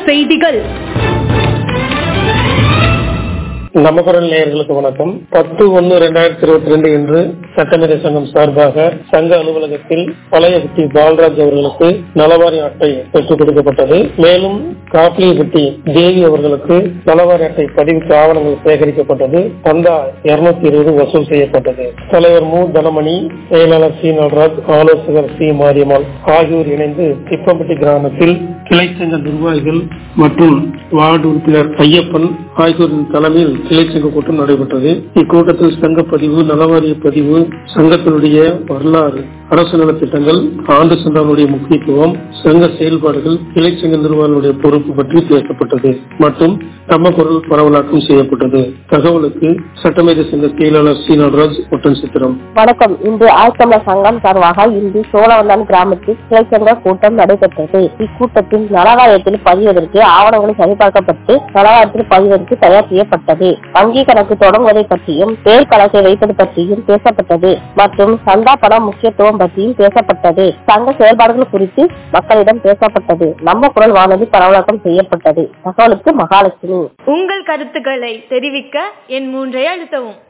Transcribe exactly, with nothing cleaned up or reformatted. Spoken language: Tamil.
செய்திகள். நம்ம குரல் நேயர்களுக்கு வணக்கம். பத்து ஒன்னு இரண்டாயிரத்தி இருபத்தி ரெண்டு இன்று சட்டமேதை சங்கம் சார்பாக சங்க அலுவலகத்தில் பழையபட்டி பால்ராஜ் அவர்களுக்கு நலவாரி அட்டை பெற்றுக் கொடுக்கப்பட்டது. மேலும் காப்பிலிபட்டி தேவி அவர்களுக்கு நலவாரி அட்டை பதிவுக்கு ஆவணங்கள் சேகரிக்கப்பட்டது. சந்தா இருநூத்தி இருபது வசூல் செய்யப்பட்டது. தலைவர் மு தனமணி, செயலாளர் சி நடராஜ், ஆலோசகர் சி மாரியம்மாள் ஆகியோர் இணைந்து திப்பம்பட்டி கிராமத்தில் கிளைச்சங்க நிர்வாகிகள் மற்றும் வார்டு உறுப்பினர் ஐயப்பன் ஆகியோரின் தலைமையில் கிளைச்சங்க கூட்டம் நடைபெற்றது. இக்கூட்டத்தில் சங்க பதிவு, நலவாரிய பதிவு, சங்கத்தினுடைய வரலாறு, அரசு நலத்திட்டங்கள், ஆண்டு சந்தாவுடைய முக்கியத்துவம், சங்க செயல்பாடுகள், கிளைச்சங்க நிர்வாகிகளுடைய பொறுப்பு பற்றி பேசப்பட்டது மற்றும் நம்ம குரல் பரவலாக்கம் செய்யப்பட்டது. தகவலுக்கு சட்டமேதை சங்க செயலாளர் சி நடராஜ், ஒட்டன் சித்திரம். வணக்கம். இன்று ஆழ்த்தமிழர் சங்கம் சார்பாக இன்று சோழவந்தான் கிராமத்தில் கிளைச்சங்க கூட்டம் நடைபெற்றது. இக்கூட்டத்தில் நலவாரியத்தில் பதிவதற்கு ஆவணங்கள் சரிபார்க்கப்பட்டு நலவாரியத்தில் பதிவதற்கு தயார் செய்யப்பட்டது. வங்கி கணக்கு தொடங்குவதை பற்றியும் பேர் கணக்கை வைப்பது பற்றியும் பேசப்பட்டது மற்றும் சந்தா பணம் முக்கியத்துவம் பற்றியும் பேசப்பட்டது. சங்க செயல்பாடுகள் குறித்து மக்களிடம் பேசப்பட்டது. நம்ம குரல் வானொலி பரவலாக்கம் செய்யப்பட்டது. தகவலுக்கு மகாலட்சுமி. உங்கள் கருத்துக்களை தெரிவிக்க என் மூன்றை அழுத்தவும்.